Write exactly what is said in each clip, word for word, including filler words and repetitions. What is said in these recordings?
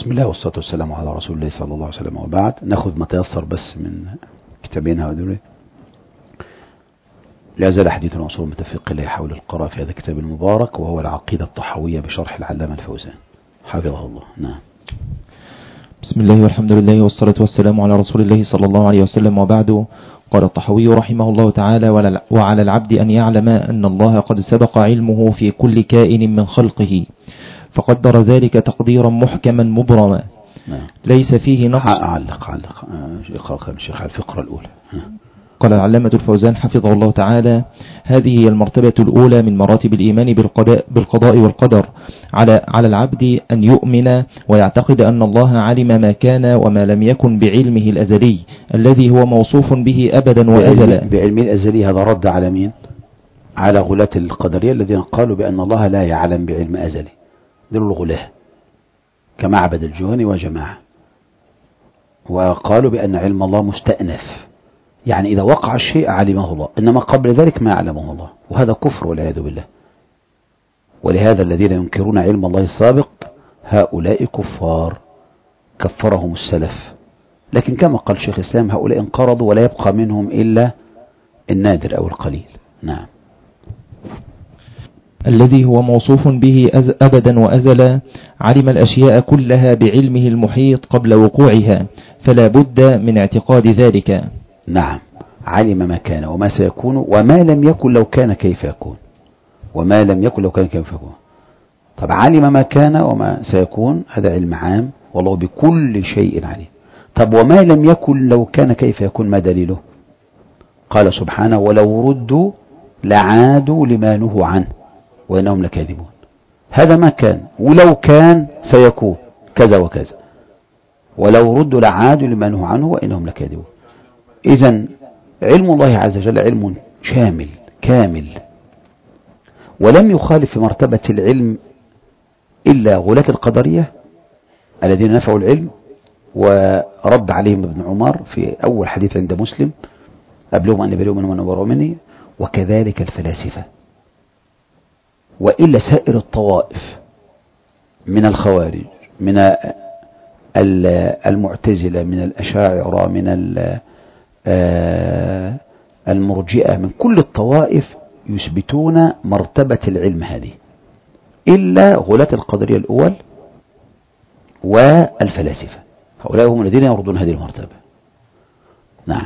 بسم الله والصلاة والسلام على رسول الله صلى الله عليه وسلم، وبعد. ناخذ ما تيسر بس من كتابين هذول. لا زال حديثنا وصول متفق إليه حول القراءة في هذا الكتاب المبارك، وهو العقيدة الطحاوية بشرح العلامة الفوزان حفظه الله. نعم. بسم الله والحمد لله والصلاة والسلام على رسول الله صلى الله عليه وسلم، وبعد. قال الطحاوي رحمه الله تعالى: وعلى العبد أن يعلم أن الله قد سبق علمه في كل كائن من خلقه، فقدر ذلك تقديرا محكما مبرما ليس فيه نقص. علق علق اقرأ الشيخ على الفقرة الأولى. قال العلامة الفوزان حفظه الله تعالى: هذه هي المرتبة الأولى من مراتب الإيمان بالقضاء, بالقضاء والقدر. على, على العبد أن يؤمن ويعتقد أن الله علم ما كان وما لم يكن بعلمه الأزلي الذي هو موصوف به أبدا وأزلا. بعلمه الأزلي هذا رد على مين؟ على غلاة القدرية الذين قالوا بأن الله لا يعلم بعلم أزلي. دول الغلاة كمعبد الجهني وجماعة، وقالوا بأن علم الله مستأنف، يعني إذا وقع الشيء علمه الله، إنما قبل ذلك ما يعلمه الله، وهذا كفر والعياذ بالله. ولهذا الذين ينكرون علم الله السابق هؤلاء كفار كفرهم السلف. لكن كما قال شيخ الإسلام هؤلاء انقرضوا ولا يبقى منهم إلا النادر أو القليل. نعم. الذي هو موصوف به أبدا وأزلا، علم الأشياء كلها بعلمه المحيط قبل وقوعها، فلا بد من اعتقاد ذلك. نعم، علم ما كان وما سيكون وما لم يكن لو كان كيف يكون، وما لم يكن لو كان كيف يكون. طب علم ما كان وما سيكون هذا علم عام، والله بكل شيء عليم. طب وما لم يكن لو كان كيف يكون، ما دليله؟ قال سبحانه: ولو ردوا لعادوا لما نهوا عنه وإنهم لكاذبون. هذا ما كان، ولو كان سيكون كذا وكذا، ولو ردوا لعادوا لما نهوا عنه وإنهم لكاذبون. إذن علم الله عز وجل علم شامل كامل، ولم يخالف في مرتبة العلم إلا غلاة القدرية الذين نفعوا العلم، ورد عليهم ابن عمر في أول حديث عند مسلم: أبلغهم أن بلغوا من ونبروا مني. وكذلك الفلاسفة، وإلا سائر الطوائف من الخوارج، من المعتزلة، من الأشاعرة، من المرجئة، من كل الطوائف يثبتون مرتبة العلم هذه، إلا غلاة القدرية الأول والفلاسفة. هؤلاء هم الذين يردون هذه المرتبة. نعم.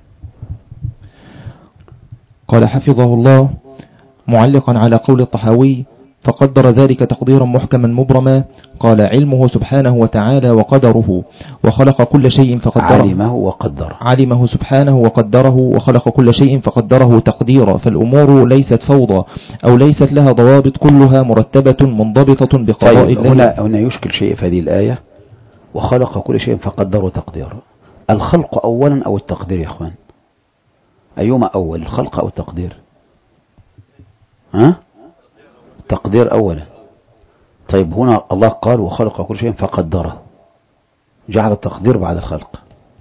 قال حفظه الله معلقا على قول الطحاوي: فقدر ذلك تقديرا محكما مبرما. قال: علمه سبحانه وتعالى وقدره، وخلق كل شيء فقدره. علمه وقدره. علمه سبحانه وقدره وخلق كل شيء فقدره تقديرا. فالأمور ليست فوضى أو ليست لها ضوابط، كلها مرتبة منضبطة بقضاء طيب الله. هنا, هنا يشكل شيء في هذه الآية: وخلق كل شيء فقدره تقديرا. الخلق أولا أو التقدير يا أخوان؟ أيهما أول، الخلق أو التقدير؟ ها؟ تقدير أولا. طيب هنا الله قال: وخلق كل شيء فقدره، جعل التقدير بعد الخلق.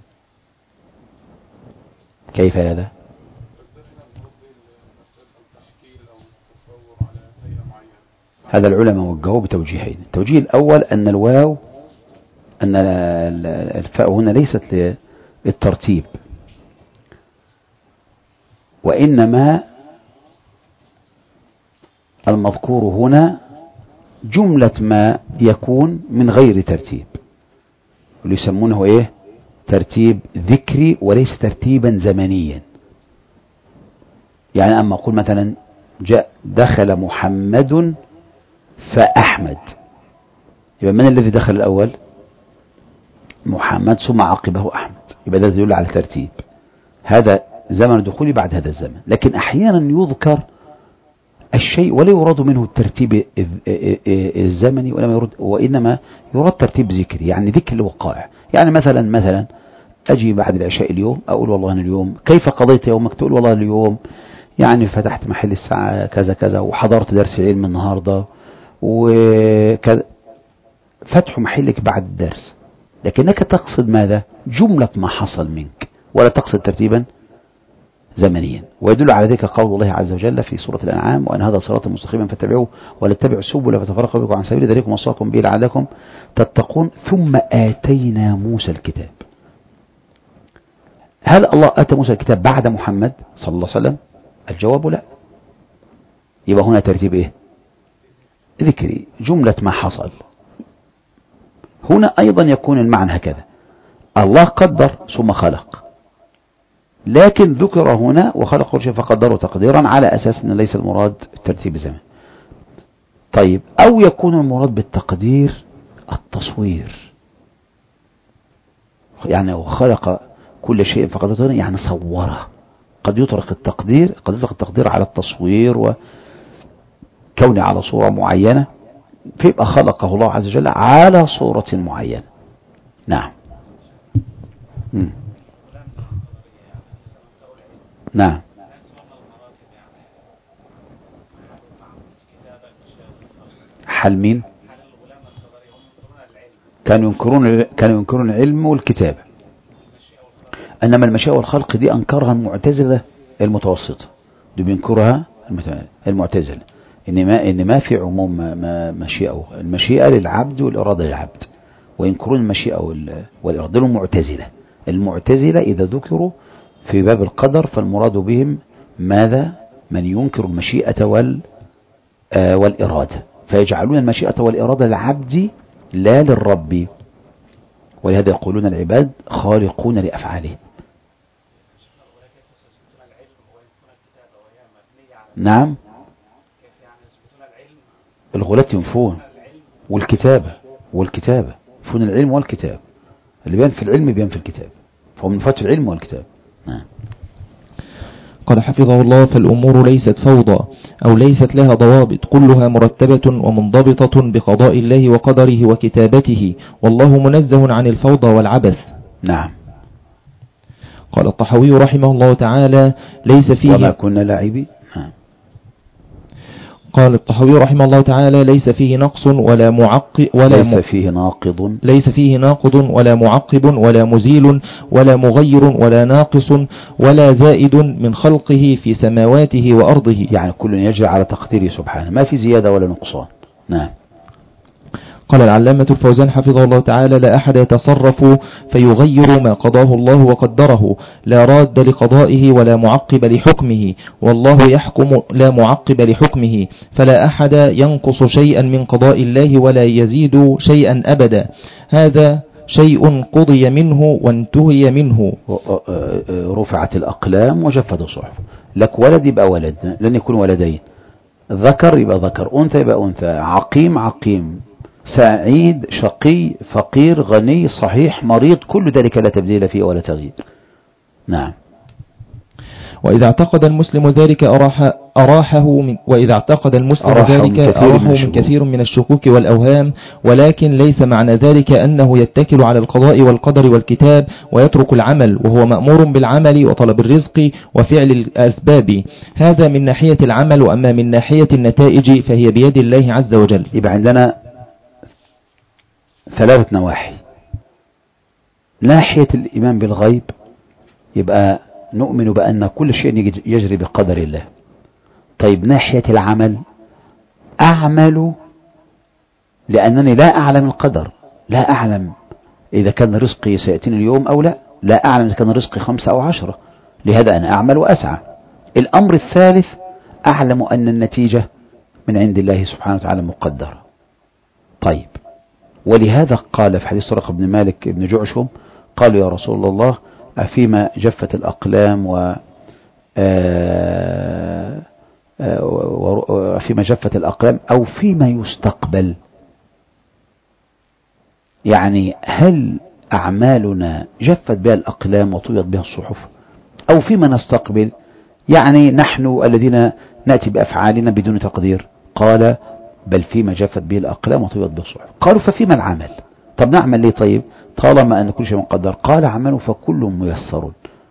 كيف هذا؟ هذا العلماء وجهوه بتوجيهين. التوجيه الأول أن الواو أن الفاء هنا ليست للترتيب، وإنما المذكور هنا جملة ما يكون من غير ترتيب، واللي يسمونه ايه؟ ترتيب ذكري وليس ترتيبا زمنيا. يعني اما اقول مثلا جاء دخل محمد فأحمد، يبقى من الذي دخل الأول؟ محمد، ثم عقبه أحمد، يبقى ده يدل على ترتيب. هذا زمن دخولي بعد هذا الزمن. لكن أحيانا يذكر الشيء ولا يراد منه الترتيب الزمني، ولا يراد، وإنما يراد ترتيب ذكري، يعني ذكر الوقائع. يعني مثلا مثلا أجي بعد العشاء اليوم أقول: والله أنا اليوم كيف قضيت يومك؟ تقول: والله اليوم يعني فتحت محل الساعة كذا كذا، وحضرت درس علم النهاردة، وكذا. فتح محلك بعد الدرس، لكنك تقصد ماذا؟ جملة ما حصل منك، ولا تقصد ترتيبا زمنيا. ويدل على ذلك قول الله عز وجل في سورة الأنعام: وأن هذا صراط مستقيما فاتبعوه ولا تتبعوا السبل فتفرق بكم عن سبيل ذلكم وصاكم به لعلكم تتقون ثم آتينا موسى الكتاب. هل الله آتى موسى الكتاب بعد محمد صلى الله عليه وسلم؟ الجواب لا. يبقى هنا ترتيب إيه؟ ذكري جملة ما حصل. هنا أيضا يكون المعنى هكذا: الله قدر ثم خلق، لكن ذكر هنا وخلق كل شيء فقدره تقديرا على أساس أن ليس المراد الترتيب الزمني. طيب، أو يكون المراد بالتقدير التصوير، يعني وخلق كل شيء فقدره يعني صوره. قد يطلق التقدير قد يطلق التقدير على التصوير وكونه على صورة معينة، فيبقى خلقه الله عز وجل على صورة معينة. نعم. م. نعم. حل مين؟ كانوا ينكرون كانوا ينكرون العلم والكتابة، انما المشيئة والخلق دي انكرها المعتزلة المتوسطة، دي بينكرها المعتزلة ان ما ان ما في عموم ما مشيئة. المشيئة للعبد والإرادة للعبد، وينكرون المشيئة والإرادة. المعتزلة المعتزلة إذا ذكروا في باب القدر فالمراد بهم ماذا؟ من ينكر المشيئة وال والإرادة، فيجعلون المشيئة والإرادة للعبد لا للرب، ولهذا يقولون العباد خالقون لأفعالهم. نعم، الغلاة ينفون والكتابة والكتابة ينفون العلم والكتاب، اللي بيان في العلم بيان في الكتاب، فهو من فات العلم والكتاب. نعم. قال حفظه الله: فالأمور ليست فوضى أو ليست لها ضوابط، كلها مرتبة ومنضبطة بقضاء الله وقدره وكتابته، والله منزه عن الفوضى والعبث. نعم. قال الطحاوي رحمه الله تعالى: ليس فيه وما كنا لاعبين. نعم. قال الطحاوي رحمه الله تعالى: ليس فيه نقص ولا معقب ولا ليس فيه ناقض ليس فيه ناقض ولا معقب ولا مزيل ولا مغير ولا ناقص ولا زائد من خلقه في سماواته وأرضه، يعني كل يجري على تقديره سبحانه، ما في زيادة ولا نقصان. نعم. قال العلامة الفوزان حفظه الله تعالى: لا أحد يتصرف فيغير ما قضاه الله وقدره، لا راد لقضائه ولا معقب لحكمه، والله يحكم لا معقب لحكمه، فلا أحد ينقص شيئا من قضاء الله ولا يزيد شيئا أبدا. هذا شيء قضي منه وانتهي منه. رفعت الأقلام وجفت الصحف. لك ولد يبقى ولد، لن يكون ولدين. ذكر يبقى ذكر، أنثى يبقى أنثى، عقيم عقيم، سعيد شقي فقير غني صحيح مريض، كل ذلك لا تبديل فيه ولا تغيير. نعم. وإذا اعتقد المسلم ذلك أراح أراحه من وإذا اعتقد المسلم أراحه ذلك من كثير, أراحه من, من كثير من الشكوك والأوهام، ولكن ليس معنى ذلك أنه يتكل على القضاء والقدر والكتاب ويترك العمل، وهو مأمور بالعمل وطلب الرزق وفعل الأسباب. هذا من ناحية العمل، وأما من ناحية النتائج فهي بيد الله عز وجل. يبقى عندنا ثلاثة نواحي. ناحية الإيمان بالغيب، يبقى نؤمن بأن كل شيء يجري بقدر الله. طيب، ناحية العمل، أعمل لأنني لا أعلم القدر، لا أعلم إذا كان رزقي سيأتيني اليوم أو لا، لا أعلم إذا كان رزقي خمسة أو عشرة، لهذا أنا أعمل وأسعى. الأمر الثالث، أعلم أن النتيجة من عند الله سبحانه وتعالى مقدرة. طيب، ولهذا قال في حديث سراقة بن مالك بن جعشم: قالوا يا رسول الله أفيما جفت الأقلام و وفيما جفت الأقلام أو فيما يستقبل؟ يعني هل أعمالنا جفت بها الأقلام وطويت بها الصحف، أو فيما نستقبل، يعني نحن الذين نأتي بأفعالنا بدون تقدير؟ قال: بل فيما جفت به الأقلام وطويت به الصحف. قالوا: ففيما العمل؟ طب نعمل ليه طيب طالما أن كل شيء مقدر؟ قال: عملوا فكل ميسر،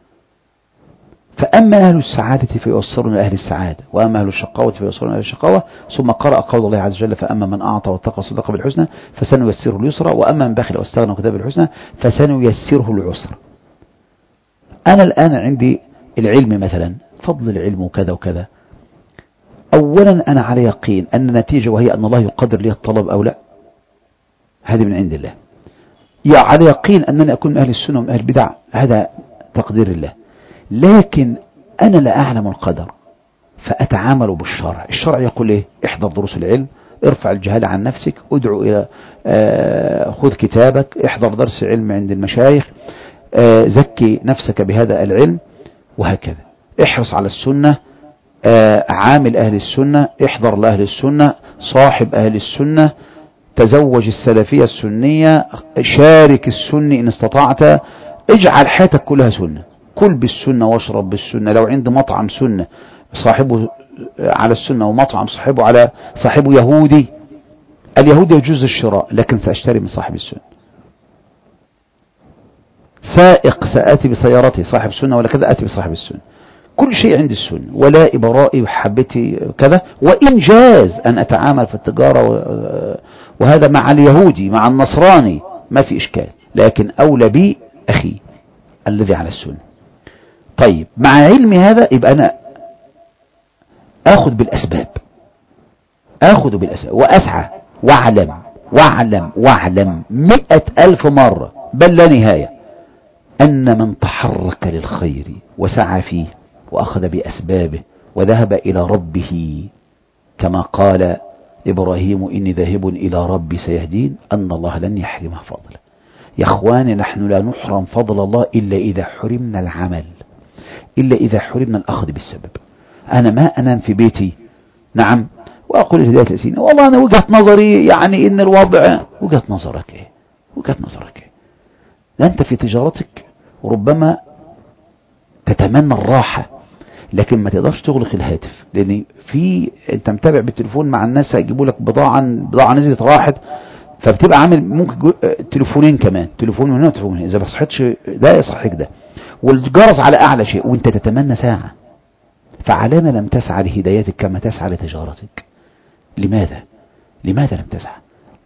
فأما أهل السعادة فييسرون أهل السعادة، وأما أهل الشقاوة فييسرون أهل الشقاوة. ثم قرأ قول الله عز وجل: فأما من أعطى واتقى وصدق بالحسنى فسنيسره اليسرى، وأما من بخل واستغنى وكذب بالحسنى فسنيسره العسرى. أنا الآن عندي العلم مثلا، فضل العلم وكذا وكذا، أولا أنا على يقين أن النتيجة وهي أن الله يقدر لي الطلب أو لا، هذه من عند الله. يا على يقين أنني أكون من أهل السنة ومن أهل البدع، هذا تقدير الله. لكن أنا لا أعلم القدر فأتعامل بالشرع. الشرع يقول إيه؟ احضر دروس العلم، ارفع الجهال عن نفسك، ادعو إلى آه خذ كتابك، احضر درس علم عند المشايخ، آه زكي نفسك بهذا العلم، وهكذا. احرص على السنة، آه عامل أهل السنة، احضر لأهل السنة، صاحب أهل السنة، تزوج السلفية السنية، شارك السني إن استطعت، اجعل حياتك كلها سنة، كل بالسنة واشرب بالسنة. لو عند مطعم سنة صاحبه على السنة ومطعم صاحبه على صاحبه يهودي، اليهودي يجوز الشراء لكن سأشتري من صاحب السنة. سائق سآتي بسيارتي صاحب السنة ولا كذا، آتي بصاحب السنة. كل شيء عندي السنة، ولا إبرائي وحبتي كذا. وإن جاز أن أتعامل في التجارة وهذا مع اليهودي مع النصراني ما في إشكال، لكن أولى بي أخي الذي على السنة. طيب مع علمي هذا يبقى أنا أخذ بالأسباب، أخذ بالأسباب وأسعى وأعلم وأعلم وأعلم مئة ألف مرة بل لا نهاية أن من تحرك للخير وسعى فيه وأخذ بأسبابه وذهب إلى ربه كما قال إبراهيم إني ذاهب إلى ربي سيهدين، أن الله لن يحرمه فضله. يا أخواني نحن لا نحرم فضل الله إلا إذا حرمنا العمل، إلا إذا حرمنا الأخذ بالسبب. أنا ما أنام في بيتي نعم وأقول الهداية لسينا والله أنا وجهة نظري يعني إن الوضع، وجهة نظرك إيه؟ وجهة نظرك إيه؟ أنت في تجارتك ربما تتمنى الراحة لكن ما تقدرش تغلق الهاتف، لأن في أنت متابع بالتليفون مع الناس هيجيبوا لك بضاعة بضاعة نزلت راحت، فبتبقى عامل ممكن تليفونين كمان، تليفون من هنا وتليفون من هنا، إذا ما صحتش ده يصحك ده، والجرس على أعلى شيء وأنت تتمنى ساعة. فعلامة لم تسعى لهدايتك كما تسعى لتجارتك. لماذا؟ لماذا لم تسعى؟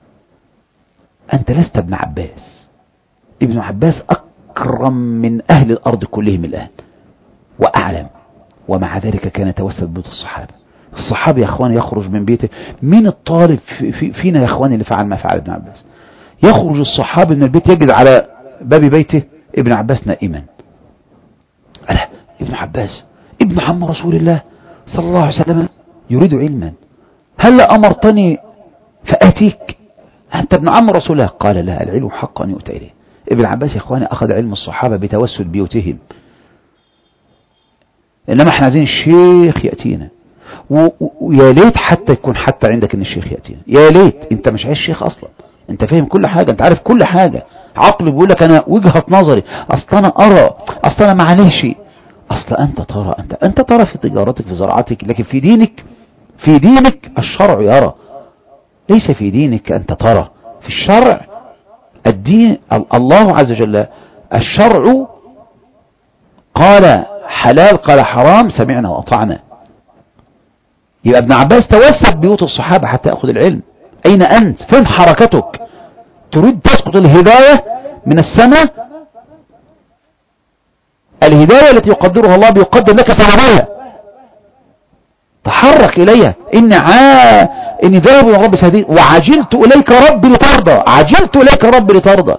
أنت لست ابن عباس، ابن عباس أكرم من أهل الأرض كلهم الآن وأعلم، ومع ذلك كان يتوسل بيوت الصحابة. الصحابي يا أخواني يخرج من بيته، مين الطالب في في فينا يا أخواني اللي فعل ما فعل ابن عباس؟ يخرج الصحابي من البيت يجد على باب بيته ابن عباس نائما. ألا ابن عباس ابن عم رسول الله صلى الله عليه وسلم يريد علما، هل أمرتني فأتيك؟ أنت ابن عم رسول الله. قال لا، العلم حق أن يؤتى إليه. ابن عباس يا أخواني أخذ علم الصحابة بتوسل بيوتهم، إنما احنا عايزين الشيخ يأتينا، ويا ليت حتى يكون حتى عندك ان الشيخ يأتينا، يا ليت انت مش عايز شيخ اصلا، انت فاهم كل حاجة، انت عارف كل حاجة، عقلي بيقول لك انا وجهة نظري، اصلا انا ارى، اصلا انا معلش، اصلا انت ترى، انت انت ترى في تجارتك في زراعتك، لكن في دينك، في دينك الشرع يرى، ليس في دينك انت ترى. في الشرع الدين الله عز وجل الشرع قال حلال قال حرام سمعنا وأطعنا. يبقى ابن عباس توسل بيوت الصحابة حتى يأخذ العلم. أين أنت؟ فين حركتك؟ تريد تسقط الهداية من السماء، الهداية التي يقدرها الله بيقدر لك سببها، تحرك إليها. إني عا إني ذاهب إلى ربي سيهدين وعجلت إليك ربي لترضى، عجلت إليك ربي لترضى.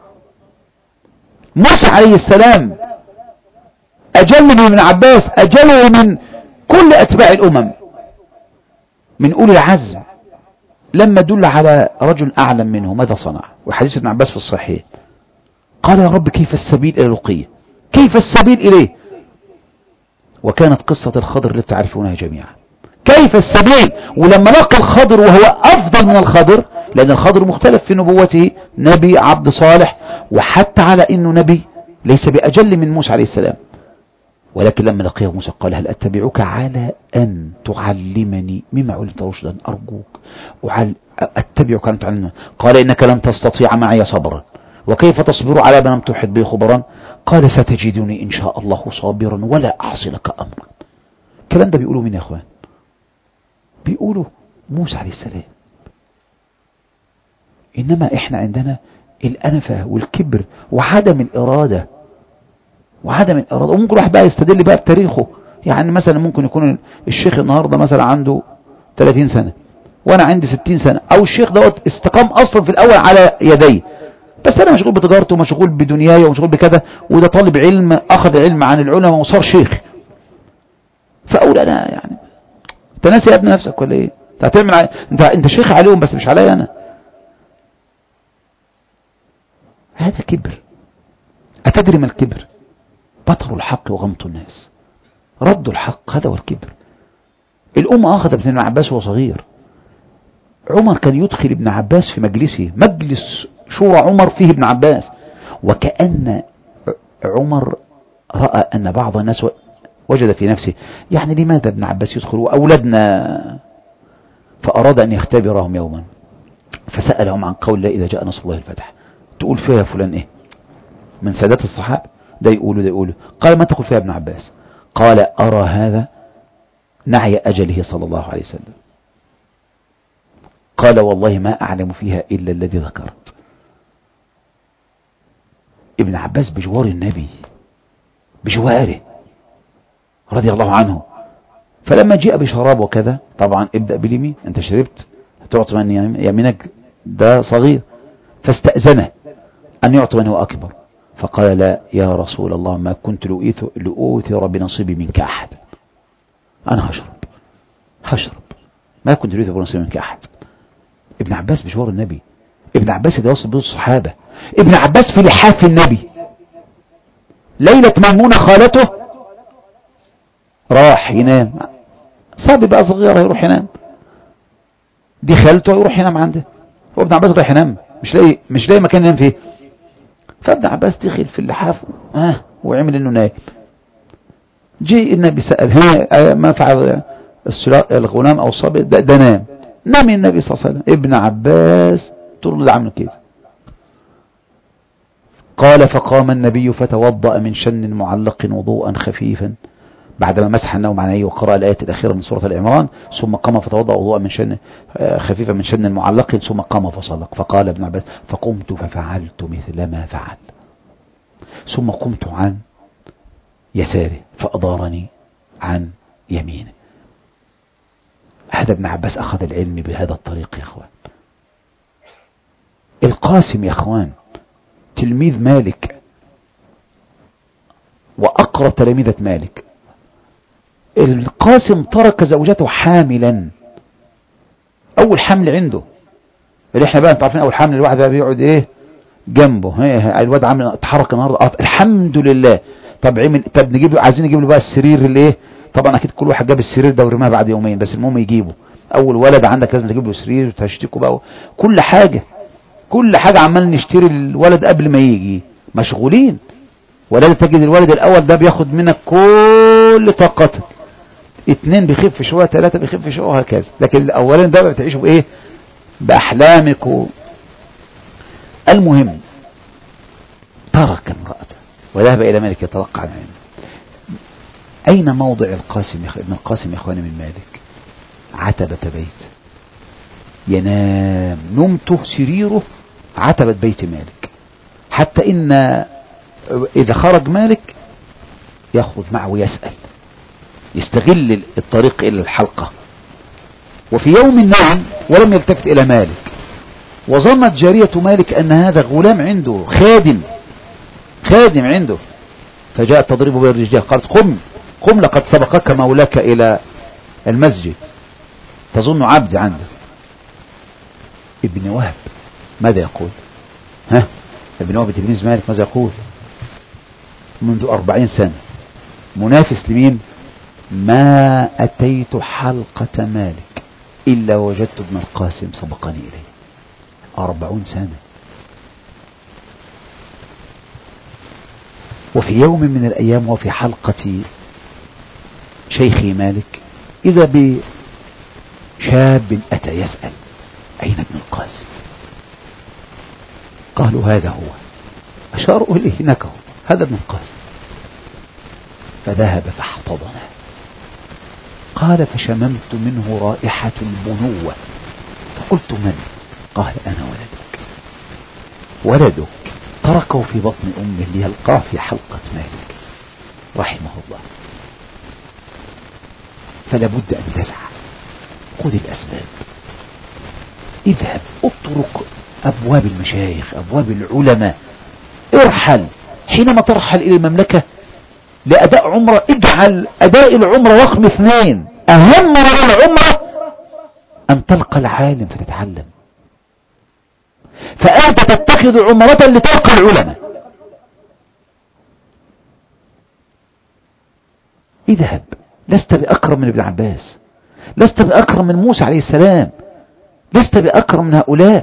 موسى عليه السلام أجل من ابن عباس، أجل من كل أتباع الأمم، من أولي العزم، لما دل على رجل أعلم منه ماذا صنع؟ وحديث ابن عباس في الصحيح قال يا رب كيف السبيل إلى لقيه؟ كيف السبيل إليه؟ وكانت قصة الخضر اللي تعرفونها جميعا، كيف السبيل؟ ولما لقى الخضر وهو أفضل من الخضر، لأن الخضر مختلف في نبوته، نبي عبد صالح، وحتى على إنه نبي ليس بأجل من موسى عليه السلام، ولكن لما لقيه موسى قال هل أتبعك على أن تعلمني مما علمت رشدا؟ أرجوك أعل... أتبعك أن تعلمني. قال إنك لن تستطيع معي صبرا، وكيف تصبر على ما لم تحط به خبرا؟ قال ستجدني إن شاء الله صابرا ولا أعصي لك أمرا. الكلام ده بيقولوا مين يا أخوان؟ بيقولوا موسى عليه السلام. إنما إحنا عندنا الأنفة والكبر وعدم الإرادة، وعدم الإرادة. وممكن واحد بقى يستدل بقى بتاريخه، يعني مثلا ممكن يكون الشيخ النهاردة مثلا عنده ثلاثين سنة وانا عندي ستين سنة، او الشيخ دوت استقام اصلا في الاول على يدي، بس انا مشغول بتجارته ومشغول بدنياي ومشغول بكذا، وده طالب علم اخذ علم عن العلماء وصار شيخ. فاقول انا يعني انت ناسي يا ابن نفسك ولا ايه؟ انت هتعمل ع... انت انت شيخ عليهم بس مش عليا انا. هذا كبر. اتدري ما الكبر؟ بطر الحق وغمط الناس، رد الحق، هذا هو الكبر. الأمة أخذت ابن عباس وهو صغير. عمر كان يدخل ابن عباس في مجلسه، مجلس شورى عمر فيه ابن عباس، وكأن عمر رأى أن بعض الناس وجد في نفسه يعني لماذا ابن عباس يدخل وأولادنا، فأراد أن يختبرهم يوما، فسألهم عن قول الله إذا جاء نصر الله الفتح، تقول فيها فلان إيه من سادات الصحابة؟ ده يقولوا ده يقولوا. قال ما تقول فيها ابن عباس؟ قال أرى هذا نعي أجله صلى الله عليه وسلم. قال والله ما أعلم فيها إلا الذي ذكرت. ابن عباس بجوار النبي، بجواره رضي الله عنه. فلما جاء بشراب وكذا، طبعا ابدأ باليمين، انت شربت تعطي من يمينك، ده صغير، فاستأذنه أن يعطي من هو أكبر، فقال لا يا رسول الله ما كنت لأوثر بنصيبي منك أحد، أنا هشرب هشرب ما كنت لأوثر بنصيبي منك أحد. ابن عباس بجوار النبي، ابن عباس يتواصل بين الصحابة، ابن عباس في لحاف النبي. ليلة ميمونة خالته راح ينام، صبي بقى صغير هيروح ينام، دي خالته هيروح ينام عنده، هو ابن عباس رايح ينام مش لاقي مش لاقي مكان ينام فيه، فابن عباس دخل في اللحاف اه وعمل انه نايم. جي النبي سأل ها ما فعل الغلام او الصبي؟ ده, ده نام. نام النبي صلى الله عليه وسلم. ابن عباس طول اللي عمله كده. قال فقام النبي فتوضأ من شن معلق وضوءا خفيفا بعدما مسح النوم عن عينيه وقرأ الآية الأخيرة من سورة العمران، ثم قام فتوضأ وضوءا من شن خفيفا من شن معلق، ثم قام فصلى. فقال ابن عباس فقمت ففعلت مثل ما فعل، ثم قمت عن يساره فأدارني عن يمينه. هذا ابن عباس أخذ العلم بهذا الطريق يا أخوان. القاسم يا أخوان تلميذ مالك وأقرب تلاميذة مالك. القاسم ترك زوجته حاملا، أول حمل عنده، اللي احنا بقى انتوا عارفين أول حمل الواحد بقى بيقعد ايه جنبه، هي الواد عامل اتحرك النهارده الحمد لله. طب عمل طب نجيب له، عايزين نجيب له بقى السرير اللي ايه، طبعا اكيد كل واحد جاب السرير ده ورماه بعد يومين، بس المهم يجيبه. اول ولد عندك لازم تجيب له سرير وتشتكوا بقى كل حاجه كل حاجه عمال نشتري الولد قبل ما يجي، مشغولين. ولا تجد الولد الاول ده بياخد منك كل طاقتك، اتنين بيخف شويه، ثلاثه بيخف شويه وهكذا، لكن الاولين ده بتعيشوا بايه، باحلامك و... المهم ترك امرأته وذهب إلى مالك يتوقع عن علمه. أين موضع القاسم ابن القاسم يا إخواني من مالك؟ عتبة بيت، ينام نومته سريره عتبة بيت مالك، حتى إن إذا خرج مالك يخرج معه ويسأل، يستغل الطريق إلى الحلقة. وفي يوم نام ولم يلتفت إلى مالك، وظنت جارية مالك أن هذا غلام عنده خادم خادم عنده، فجاءت تضربه بالرجال، قالت قم قم لقد سبقك مولاك إلى المسجد، تظن عبد عنده. ابن وهب ماذا يقول؟ ها ابن وهب تلميذ مالك ماذا يقول؟ منذ أربعين سنة منافس لمين؟ ما أتيت حلقة مالك إلا وجدت ابن القاسم سبقني إليه. أربعون سنة. وفي يوم من الأيام وفي حلقة شيخي مالك إذا بشاب أتى يسأل أين ابن القاسم؟ قالوا هذا هو، أشاروا إليه هناك هو، هذا ابن القاسم. فذهب فاحتضنه، قال فشممت منه رائحة البنوة، فقلت من؟ قال أنا ولدك. ولدك تركه في بطن أمه ليلقاه في حلقة مالك، رحمه الله. فلا بد أن تسعى، خذ الأسباب، اذهب اطرق أبواب المشايخ، أبواب العلماء، ارحل. حينما ترحل إلى المملكة لأداء عمرة اجعل أداء العمرة رقم اثنين، أهم من العمرة أن تلقى العالم فتتعلم. فأنت تتخذ عمرة لتلقى العلماء. اذهب، لست بأكرم من ابن عباس، لست بأكرم من موسى عليه السلام، لست بأكرم من هؤلاء.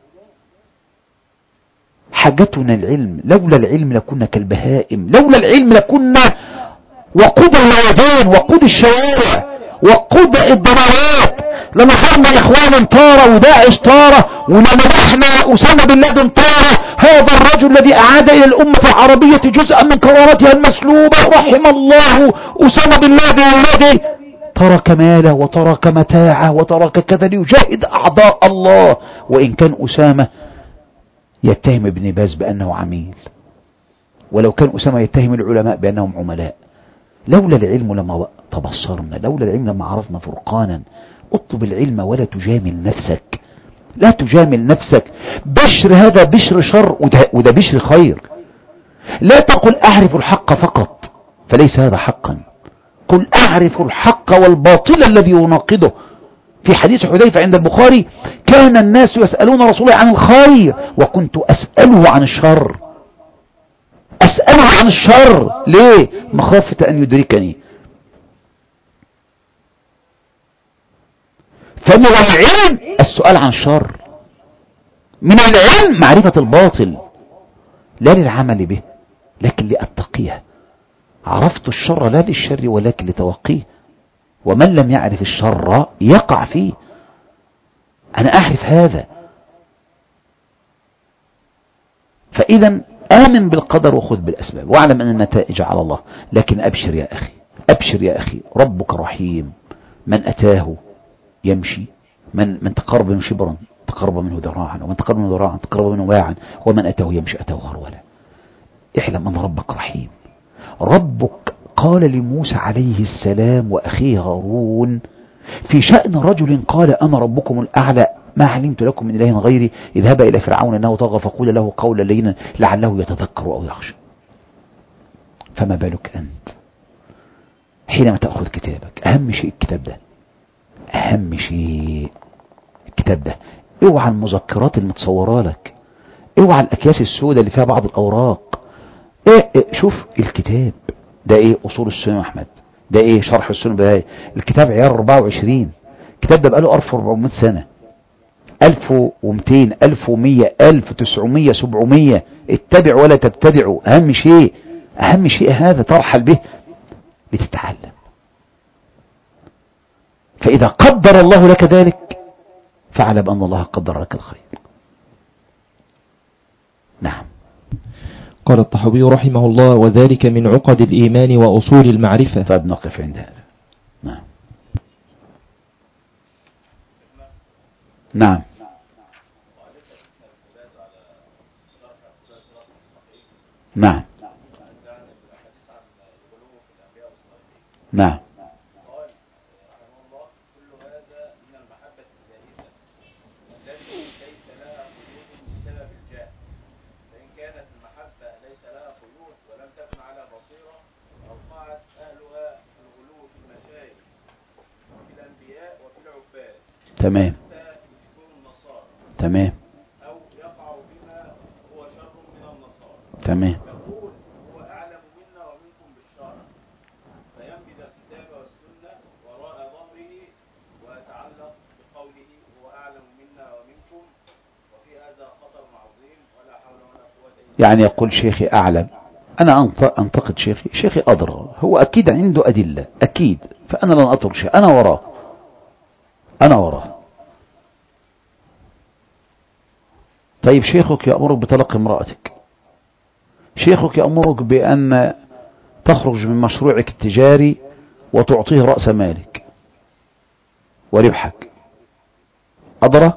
حاجتنا العلم، لولا العلم لكنا كالبهائم، لولا العلم لكنا وقود الميادين، وقود الشوارع، وقود الضرارات، لنصرنا إخوانا طارة وداعش طارة، ولمنحنا أسامة بن لادن طارة، هذا الرجل الذي أعاد إلى الأمة العربية جزءا من كرامتها المسلوبة، رحم الله أسامة بن لادن الذي ترك ماله وترك متاعه وترك كذا ليجاهد أعداء الله. وإن كان أسامة يتهم ابن باز بأنه عميل، ولو كان أسامة يتهم العلماء بأنهم عملاء. لولا العلم لما تبصرنا، لولا العلم لما عرفنا فرقانا. اطلب العلم ولا تجامل نفسك، لا تجامل نفسك. بشر هذا بشر شر وده, وده بشر خير. لا تقل أعرف الحق فقط فليس هذا حقا، قل أعرف الحق والباطل الذي يناقضه. في حديث حذيفة عند البخاري كان الناس يسألون رسول الله عن الخير وكنت أسأله عن الشر، أسأله عن الشر. ليه؟ مخافة أن يدركني. فمن العلم السؤال عن الشر، من العلم معرفة الباطل، لا للعمل به لكن لأتقيه. عرفت الشر لا للشر ولكن لتوقيه. ومن لم يعرف الشر يقع فيه. أنا أعرف هذا. فإذا آمن بالقدر وخذ بالأسباب واعلم أن النتائج على الله. لكن أبشر يا أخي، أبشر يا أخي، ربك رحيم. من أتاه يمشي، من من تقرب منه شبرا تقرب منه ذراعا، ومن تقرب منه ذراعا تقرب منه باعا، ومن أتاه يمشي أتاه هرولا. اعلم أن ربك رحيم. ربك قال لموسى عليه السلام وأخيه هارون في شأن رجل قال أنا ربكم الأعلى ما علمت لكم من إله غيري اذهب إلى فرعون إنه طغى فقول له قولا لينا لعله يتذكر أو يخشى. فما بالك أنت حينما تأخذ كتابك؟ أهم شيء الكتاب ده، أهم شيء الكتاب ده. اوعى المذكرات المتصورة لك، اوعى الأكياس السوداء اللي فيها بعض الأوراق. إيه, إيه شوف الكتاب ده ايه؟ أصول السنة أحمد، ده ايه؟ شرح السنة بهاي. الكتاب عيار أربعة وعشرين، الكتاب ده بقاله ألف وأربعمائة سنة، ألف ومئتين، ألف ومئة، ألف وتسعمائة، سبعمائة. اتبع ولا تبتدعوا. أهم شيء، أهم شيء هذا ترحل به لتتعلم. فإذا قدر الله لك ذلك فاعلم أن الله قدر لك الخير. نعم. قال الطحاوي رحمه الله وذلك من عقد الإيمان وأصول المعرفة. طيب نقف عند هذا. نعم نعم نعم نعم تمام تمام أو يقع بما هو شر من النصارى. تمام. يقول هو أعلم منا ومنكم بالشرع فينبذ الكتاب والسنة وراء ظهره ويتعلق بقوله هو أعلم منا ومنكم، وفي هذا خطر عظيم ولا حول ولا قوة إلا بالله. يعني يقول شيخي أعلم، أنا أنتقد شيخي، شيخي أدرى، هو أكيد عنده أدلة أكيد، فأنا لن أترك شيء، أنا وراه أنا وراه. طيب شيخك يأمرك بطلاق امرأتك، شيخك يأمرك بأن تخرج من مشروعك التجاري وتعطيه رأس مالك وربحك، أدرى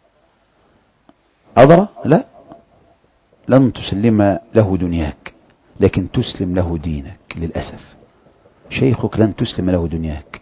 أدرى لا، لن تسلم له دنياك لكن تسلم له دينك. للأسف شيخك لن تسلم له دنياك.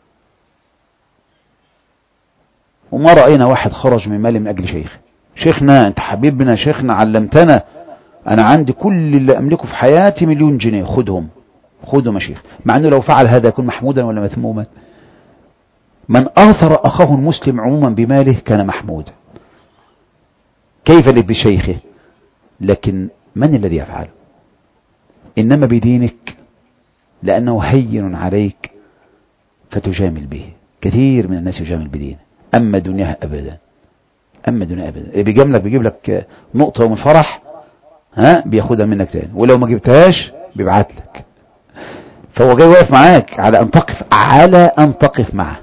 وما رأينا واحد خرج من مالي من أجل شيخ. شيخنا أنت حبيبنا، شيخنا علمتنا، أنا عندي كل اللي أملكه في حياتي مليون جنيه، خدهم خدهم يا شيخ. مع أنه لو فعل هذا يكون محمودا ولا مذموما؟ من آثر أخاه المسلم عموما بماله كان محمودا، كيف اللي بشيخه؟ لكن من الذي يفعله؟ إنما بدينك، لأنه هين عليك فتجامل به. كثير من الناس يجامل بدينه، أما دنياها أبدا. أما دنيا أبدا. اللي بيجاملك بيجيب لك نقطة من فرح، ها بياخدها منك تاني، ولو ما جبتهاش بيبعت لك. فهو جاي واقف معاك على أن تقف على أن تقف معه.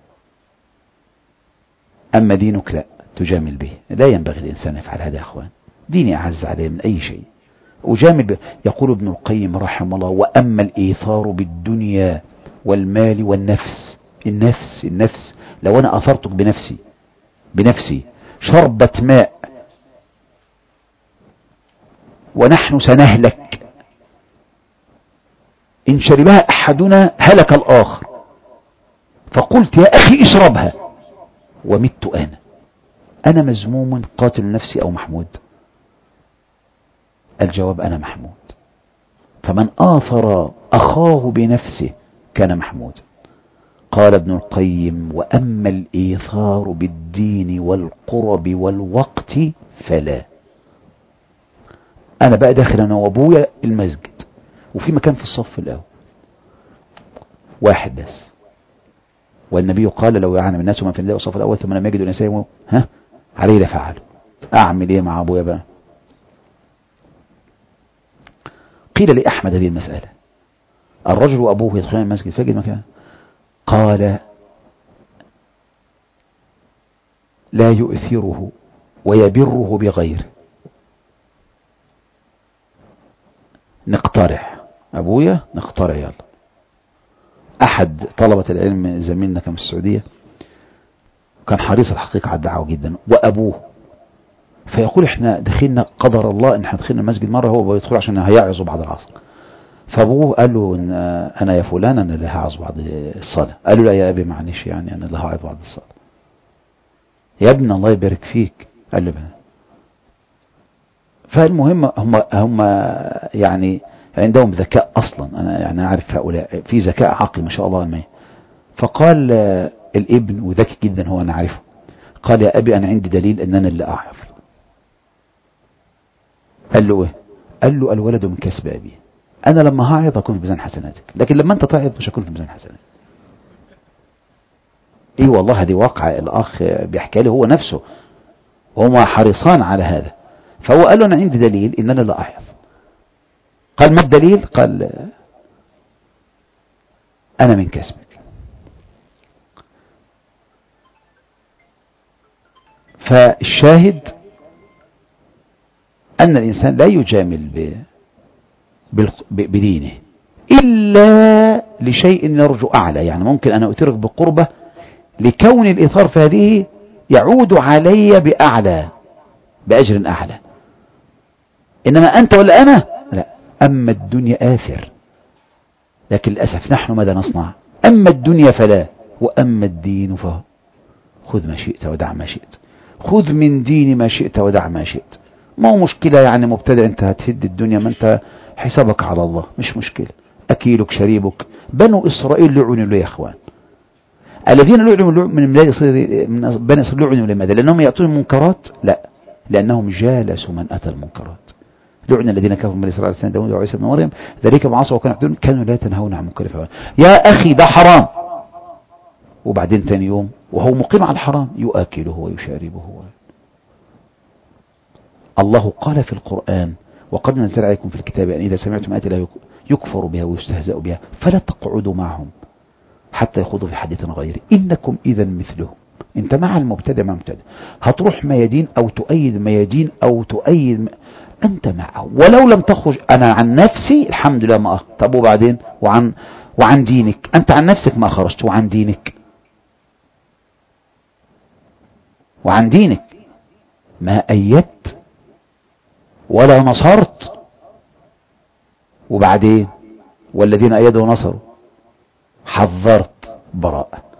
أما دينك لا تجامل به. لا ينبغي الإنسان يفعل هذا يا أخوان. ديني أعز عليه من أي شيء. أجامل به. يقول ابن القيم رحمه الله: وأما الإيثار بالدنيا والمال والنفس. النفس النفس لو أنا أثرتك بنفسي بنفسي شربة ماء ونحن سنهلك، إن شربها أحدنا هلك الآخر، فقلت يا أخي اشربها ومت أنا، أنا مذموم قاتل نفسي أو محمود؟ الجواب أنا محمود. فمن آثر أخاه بنفسه كان محمودا. قال ابن القيم: وأما الإيثار بالدين والقرب والوقت فلا. أنا بقى داخل أنا وأبويا المسجد، وفي مكان في الصف الأول واحد بس، والنبي قال: لو يعلم الناس من في النداء والصف الأول ثم لم يجدوا نساءهم ها عليه لفعلوا. أعمل إيه مع أبويا بقى؟ قيل لأحمد هذه المسألة: الرجل وأبوه يدخلون المسجد فيجد مكان، قال: لا يؤثره ويبره بغيره. نقترح أبويا نقترح يلا. أحد طلبة العلم زميلنا كان في السعودية كان حريص الحقيقة على الدعوة جدا، وأبوه، فيقول: احنا دخلنا قدر الله ان احنا دخلنا المسجد مرة، هو بيدخل عشان هيعظوا بعد العصر. فابوه قال له: إن انا يا فلان انا اللي هعظ بعد الصلاة. قال له: لا يا ابي معلش، يعني انا اللي هعظ بعد الصلاة. يا ابن الله يبارك فيك. قال له: بنا. فالمهم هم هم يعني عندهم ذكاء اصلا، انا يعني اعرف هؤلاء في ذكاء عقلي ما شاء الله المية. فقال الابن، وذكي جدا هو انا عارفه، قال: يا ابي انا عندي دليل ان انا اللي اعظ. قال له: ايه؟ قال له: الولد من كسب ابي، انا لما هعظ اكون في ميزان حسناتك، لكن لما انت تعظ مش هكون في ميزان حسناتك. اي والله هذه واقع، الاخ بيحكي له هو نفسه، وهما حريصان على هذا. فهو قال له: انا عندي دليل ان انا لا اعظ. قال: ما الدليل؟ قال: انا من كسبك. فالشاهد أن الإنسان لا يجامل بدينه إلا لشيء يرجو أعلى. يعني ممكن أنا أثرك بقربة لكون الإثار في هذه يعود علي بأعلى، بأجر أعلى. إنما أنت ولا أنا لا. أما الدنيا آثر، لكن للأسف نحن ماذا نصنع؟ أما الدنيا فلا، وأما الدين فخذ ما شئت ودع ما شئت. خذ من دين ما شئت ودع ما شئت. ما هو مشكلة يعني مبتدئ انت هتهد الدنيا، ما انت حسابك على الله، مش مشكلة. أكيلك شريبك. بنو إسرائيل لعنوا له يا أخوان. الذين لعنوا من بني إسرائيل لعنوا لماذا؟ لأنهم يأتون المنكرات؟ لا، لأنهم جالسوا من أتى المنكرات. لعن الذين كفروا من بني إسرائيل على لسان داوود وعيسى بن مريم ذلك ما عصوا وكانوا يعتدون كانوا لا يتناهون عن منكر فعلوه. يا أخي ده حرام، وبعدين ثاني يوم وهو مقيم على الحرام يؤكله ويشاربه. الله قال في القرآن: وقد نزل عليكم في الكتاب أن إذا سمعتم آيات الله يكفر بها ويستهزأ بها فلا تقعدوا معهم حتى يخوضوا في حديث غيره إنكم إذا مثلهم. انت مع المبتدع مع المبتدع، هتروح ميادين أو تؤيد ميادين أو تؤيد م... أنت معه ولو لم تخرج. أنا عن نفسي الحمد لله ما أخرج. طب وبعدين وعن وعن دينك؟ أنت عن نفسك ما خرجت، وعن دينك وعن دينك ما أيدت ولا نصرت وبعدين والذين أيدوا نصروا، حذرت براءة.